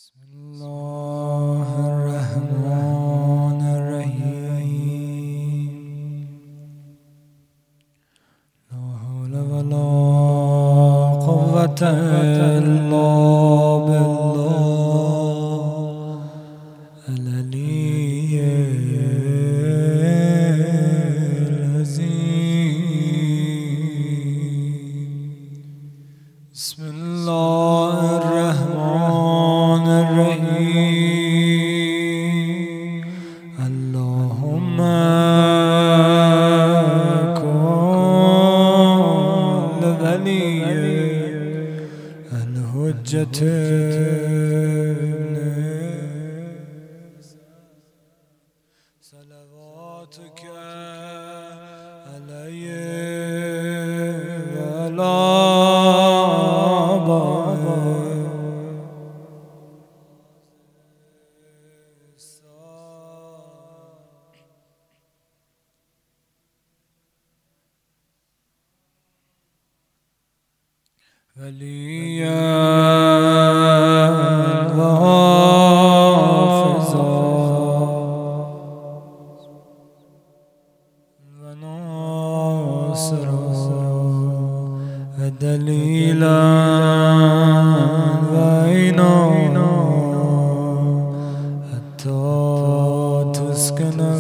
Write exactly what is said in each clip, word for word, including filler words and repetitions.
بسم الله الرحمن الرحيم. لا حول ولا قوة إلا بالله العلي العظيم. بسم الله الرحمن الرحيم. اللهم كن لولي الحجة صلواتك عليه وعلى وليا وحافظا وناصرا ودليلا وعينا حتى تسكنه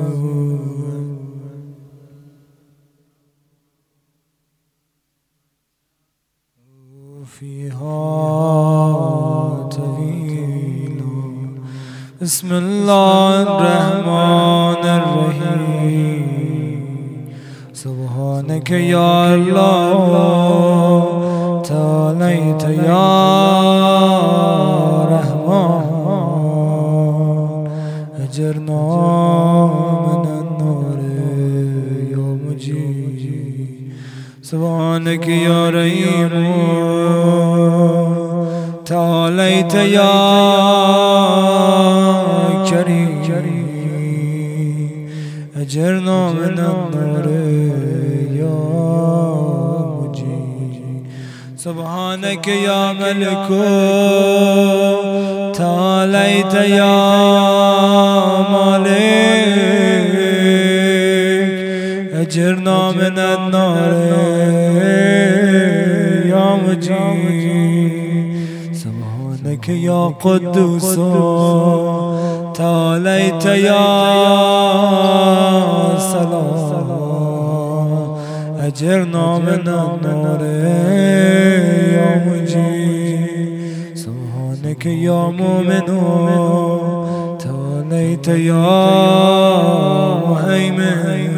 فيها طويل. بسم الله الرحمن الرحيم. سبحانك يا الله تعاليت يا رحمن أجرنا من النار يا مجيب. سبحانك يا رحيم تعاليت يا كريم أجرنا من النار يا مجيب. سبحانك يا ملك تعاليت يا مالك أجرنا من النار يا مجيب. سبحانك يا قدوس تعاليت يا سلام أجرنا من النار يا مجيب. سبحانك يا مؤمن تعاليت يا مهيمن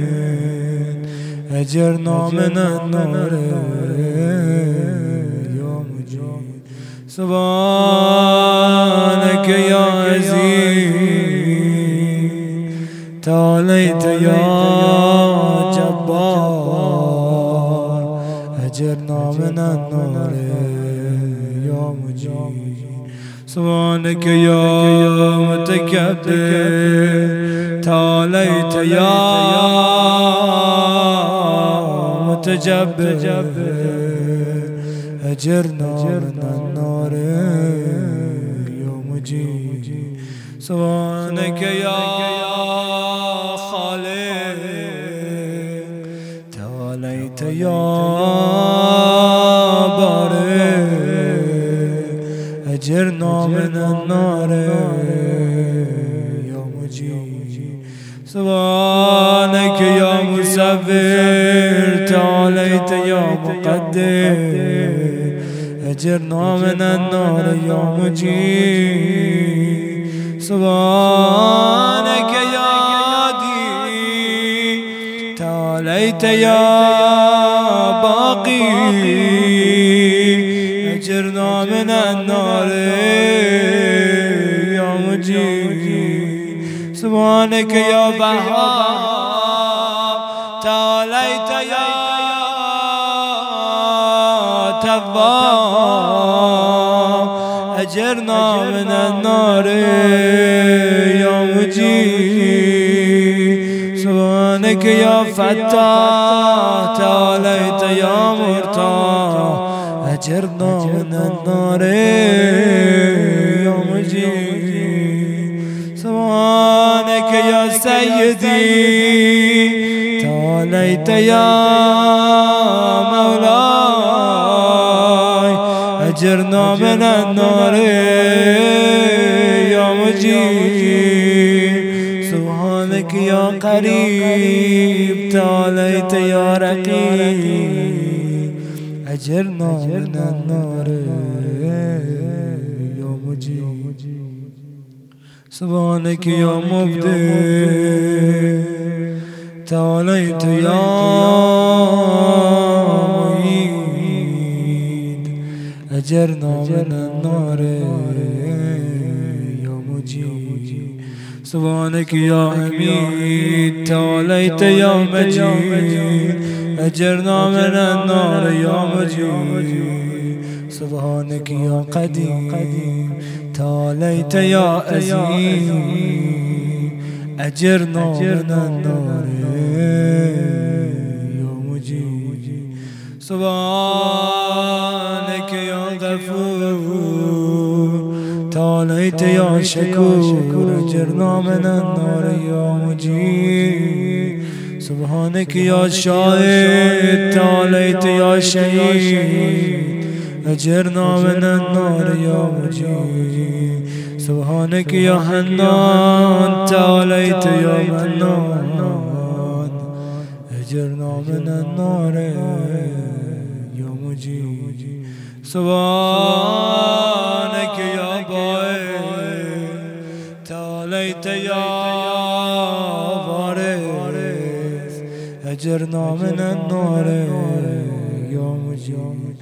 أجرنا من النار يا مجيب. سبحانك يا عزيز تعاليت يا جبار أجرنا من النار يا مجيب. سبحانك يا متكبر تعاليت يا متجبر أجرنا من النار يا مجيب. سبحانك يا خالق تعاليت يا بارئ أجرنا من النار يا مجيب. سبحانك يا مسبر تعاليت يا مقدر أجرنا من النار يا مجيب. سبحانك يا عادي تعاليت يا باقي أجرنا من النار يا مجيب. سبحانك يا بهاء تعاليت يا تواب أجرنا من النار يا مجيب. سبحانك يا فتاح تعاليت يا مرتاح أجرنا من النار سيدي تعاليت يا مولاي أجرنا من النار يا مجيب سبحانك يا قريب تعاليت يا رقيب أجرنا من النار يا مجيب سبحانك يا مبدع تعاليت يا معيد أجرنا من النار يا مجيب سبحانك يا حميد تعاليت يا مجيد أجرنا من النار يا مجيد سبحانك يا قديم تعاليت يا أزيم أجرنا من النار يا مجيب سبحانك يا غفور تعاليت يا شكور أجرنا من النار يا مجيب سبحانك يا شاهد تعاليت يا شهيد أجرنا من النار يا مجيب سبحانك يا حنان تعاليت يا منان أجرنا من النار يا مجيب سبحانك يا باعث تعاليت يا وارث أجرنا من النار يا مجيب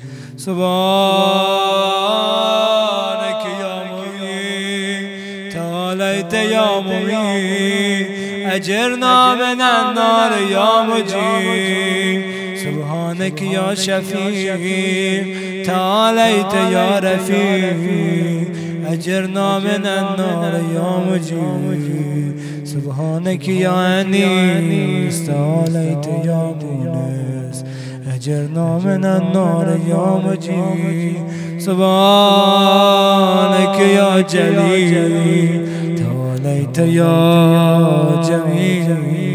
سبحانك يا مغيث تعاليت يا مغيث أجرنا من النار يا مجيب سبحانك يا شفيع تعاليت يا رفيق أجرنا من النار يا مجيب سبحانك يا أنيس تعاليت يا مونس أجرنا من النار يا مجيب سبحانك يا جليل تعاليت يا جميل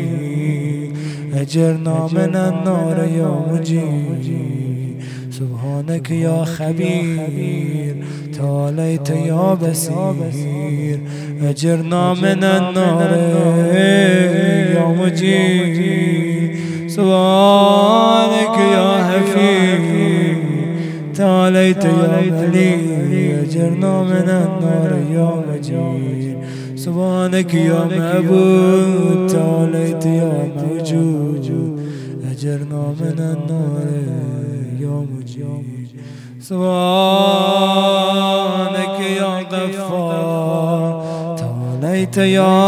أجرنا من النار يا مجيب سبحانك يا خبير تعاليت يا بصير أجرنا من النار يا مجيب سبحانك يا حفيظ تعاليت يا مليك أجرنا من النار يا مجيد سبحانك يا معبود تعاليت يا موجود أجرنا من النار يا مجيد سبحانك يا غفار تعاليت يا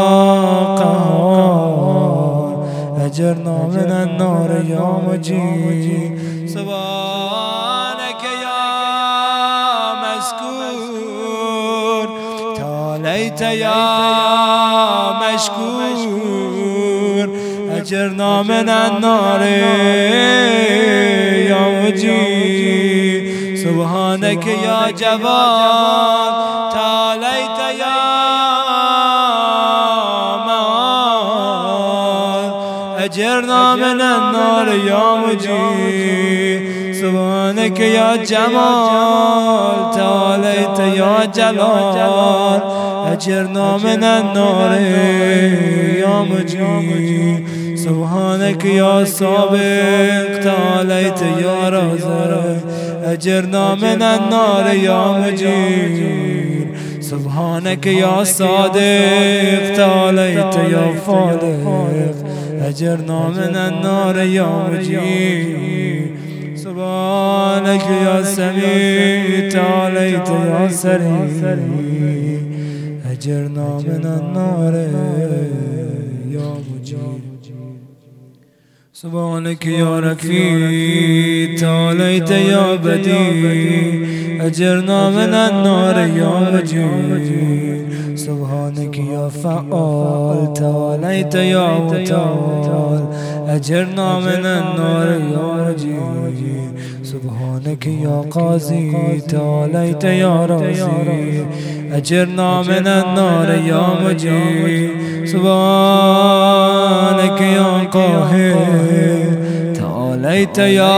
قهار أجرنا من النار يا مجيد سبحانك يا مذكور تعاليت يا مشكور أجرنا من النار يا مجيد سبحانك يا جواد تعاليت يا أجرنا من النار يا مجيد سبحانك يا جمال تعاليت يا جلال أجرنا من النار يا مجيد سبحانك يا سابق تعاليت يا رازق أجرنا من النار يا مجيد سبحانك يا صادق تعاليت يا فالق أجرنا من النار يا مجيد سبحانك يا سميع تعاليت يا سريع أجرنا من النار يا مجيد سبحانك يا رفيع تعاليت يا بديع أجرنا من النار يا مجيد سبحانك يا فعال تعاليت يا متعال أجرنا من النار يا مجيد سبحانك يا قاضي تعاليت يا رازي أجرنا من النار يا مجيب سبحانك يا قاهر تعاليت يا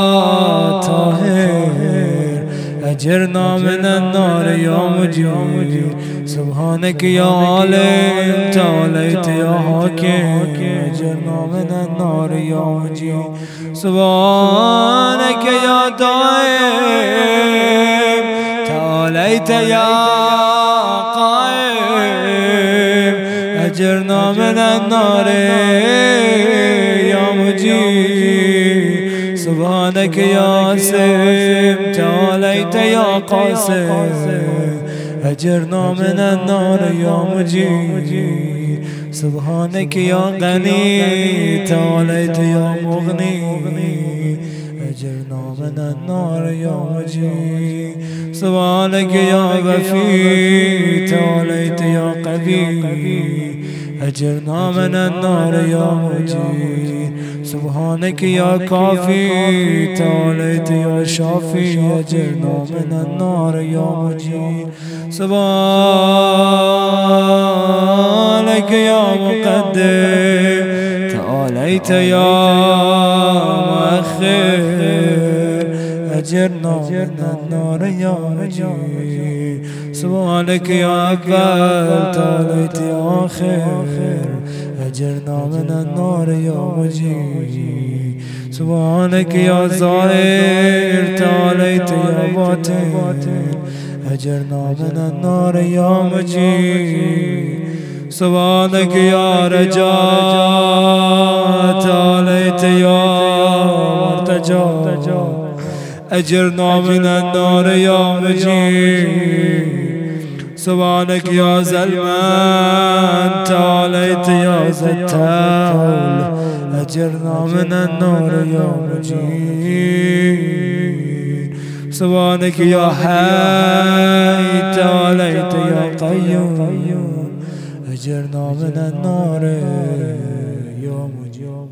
طاهر أجرنا من النار يا مجيب سبحانك يا عالم تعاليت يا حاكم أجرنا من النار يا مجيب سبحانك يا دائم تعاليت يا قائم أجرنا من النار يا مجيب سبحانك يا سيم تعاليت يا قاسم أجرنا من النار يا مجيب سبحانك يا غني تعاليت يا مغني أجرنا من النار يا مجيب سبحانك يا غفي تعاليت يا قوي أجرنا من النار يا مجيب سبحانك يا كافي تعاليت يا شافي أجرنا من النار يا مجيب سبحانك يا مقدم تعاليت يا مؤخر أجرنا من النار يا مجيب سبحانك يا أكبر تعاليت يا آخر أجرنا من النار يا مجيب سبحانك يا ظاهر تعاليت يا باطن أجرنا من النار يا مجيب سبحانك يا رجاء تعاليت يا مرتجى أجرنا من النار يا مجيب سبحانك يا زلمان تعاليت يا زتال أجرنا من النار يا مجيب سبحانك يا حي تعاليت يا قيوم أجرنا من النار يا مجيب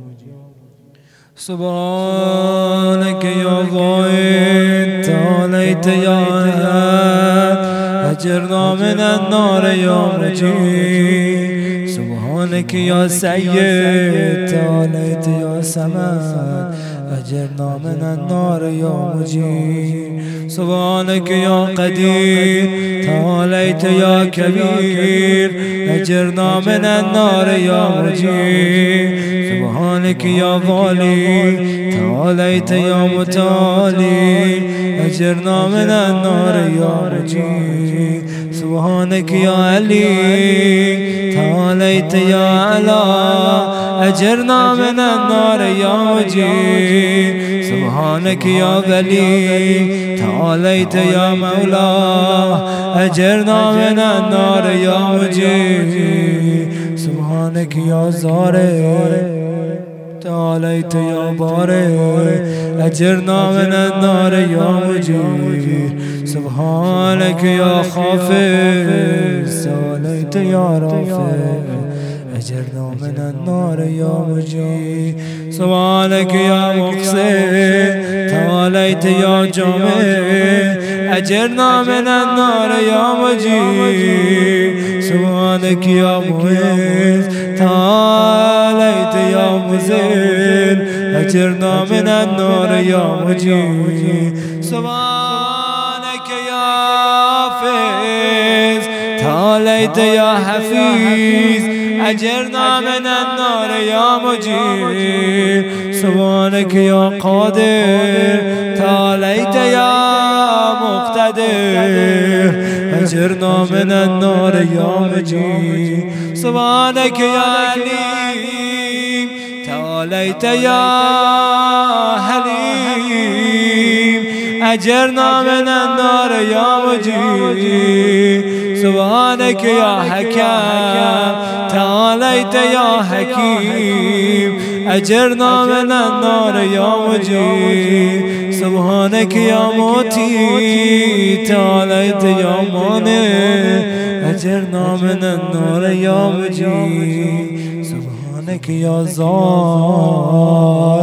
سبحانك يا غائب تعاليت يا أحد أجرنا من النار يا مجيب سبحانك يا سيد تعاليت يا سماد أجرنا من النار يا مجيب سبحانك يا قدير تعاليت يا كبير أجرنا من النار يا مجيب سبحانك يا ظالم تعاليت يا متالي أجرنا من النار يا مجيب سبحانك يا علي تعاليت يا علا أجرنا من النار يا مجيب سبحانك يا غلي تعاليت يا مولا أجرنا من النار يا مجيب سبحانك يا زاري تعاليت يا باري أجرنا من النار يا مجيب سبحانك يا خافز تعاليت يا رافع أجرنا من النار يا مجيب سبحانك يا مقصد تعاليت يا جامع أجرنا من النار يا مجيب سبحانك يا معز تعاليت يا مزل أجرنا من النار يا مجيب سبحانك يا حافظ تعاليت يا حفيظ أجرنا من النار يا مجيب سبحانك يا قادر تعاليت يا مقتدر أجرنا من النار يا مجيب سبحانك يا عليم تعاليت يا حليم أجرنا من النار يا مجيب سبحانك يا حكام تعاليت يا حكيم أجرنا من النار يا مجيب سبحانك يا موتي تعاليت يا مانع أجرنا من النار يا مجيب سبحانك يا زار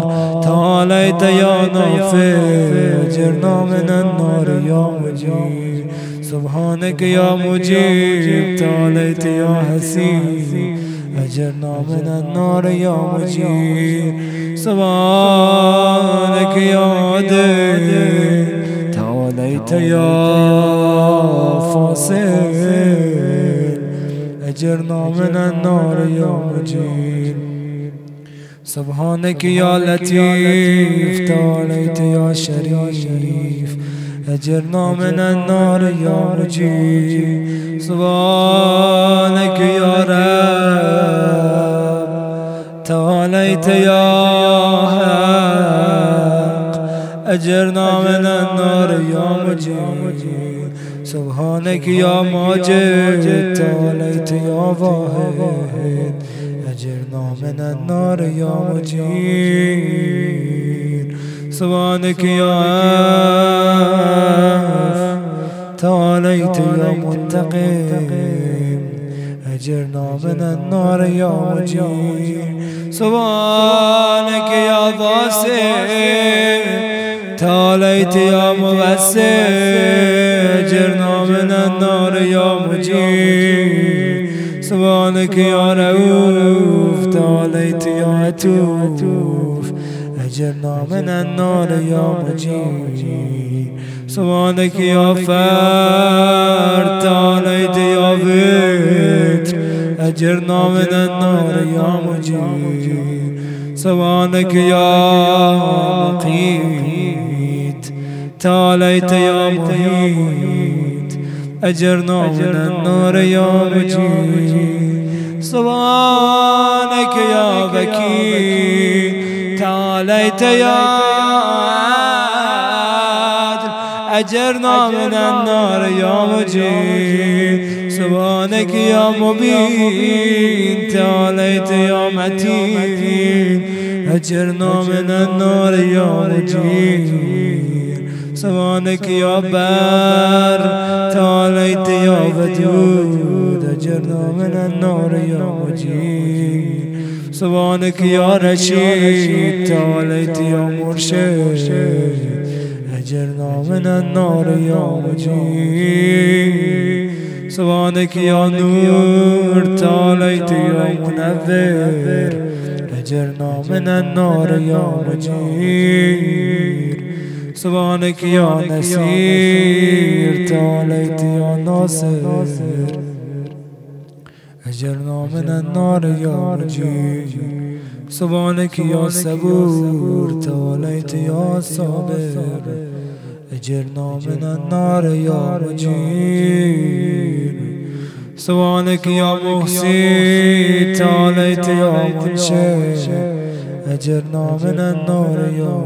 تعاليت يا نافع أجرنا من النار يا مجيب سبحانك يا مجيب تعاليت يا حسيب أجرنا من النار يا مجيب سبحانك يا عدل تعاليت يا فاصل أجرنا من النار يا مجيب سبحانك يا لطيف تعاليت يا شريف أجرنا من النار يا مجيب سبحانك يا رب تعاليت يا حق أجرنا من النار يا مجيب سبحانك يا ماجد تعاليت يا واحد أجرنا من النار يا مجيد سبحانك يا عف تعاليت يا منتقم أجرنا من النار يا مجيد سبحانك يا باسم تعاليت يا مبسم أجرنا من النار يا مجيد سبحانك يا رؤوف تعاليت يا عطوف أجرنا من النار يا مجيد سبحانك يا فرد تعاليت يا وتر أجرنا من النار يا مجيد سبحانك يا مقيت تعاليت يا محيط أجرنا من النار يا مجيد سبحانك يا بكي تعاليت يا عادل أجرنا من النار يا مجيد سبحانك يا مبين تعاليت يا متين أجرنا من النار يا مجيد سبحانك يا بار تعاليت يا ودود أجرنا من النار يا مجيد سبحانك يا رشيد تعاليت يا مرشد أجرنا من النار يا مجيد سبحانك يا نور تعاليت يا منور أجرنا من النار يا مجيد سبحانك يا نسير تعاليت يا ناصر أجرنا من النار يا مجيد سبحانك يا صبور تعاليت يا صابر أجرنا من النار يا مجيد سبحانك يا محسن تعاليت يا منشد أجرنا من النار يا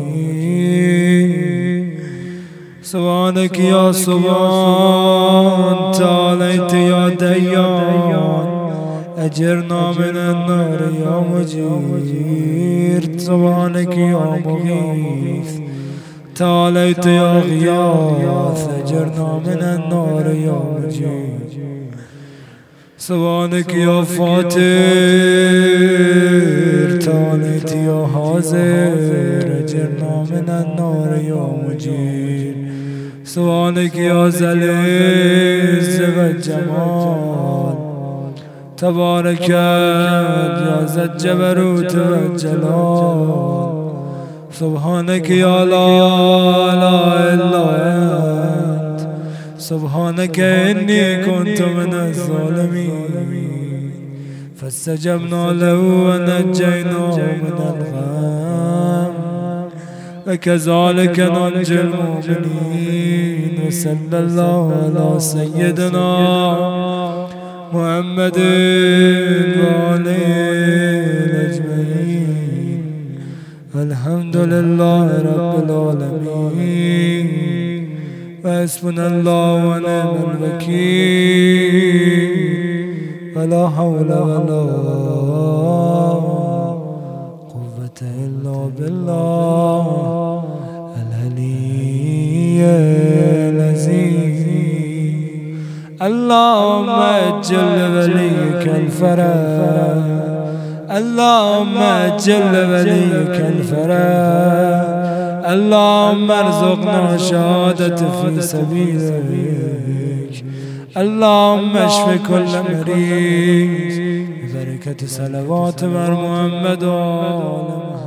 مجيد سبحانك يا سبحان تعاليت يا ديان أجرنا من النار يا مجيد سبحانك يا مغيث تعاليت يا غياث أجرنا من النار يا مجيد سبحانك يا فاتر تعاليت يا حاضر أجرنا من النار يا مجيد سبحانك يا ذا العز والجمال تبارك يا ذا الجبروت والجلال سبحانك يا لا إله إلا أنت سبحانك إني كنت من الظالمين فاستجبنا له ونجيناه من الغم وكذلك ننجي المؤمنين وصلى الله على سيدنا محمد وآله أجمعين الحمد لله رب العالمين وحسبنا الله ونعم الوكيل ولا حول ولا قوة إلا بالله العلي العظيم اللهم اجل وليك الفرج اللهم اجل وليك الفرج اللهم ارزقنا شهادة في سبيلك. اللهم اشف كل مريض ببركة صلوات بر محمد و آل محمد.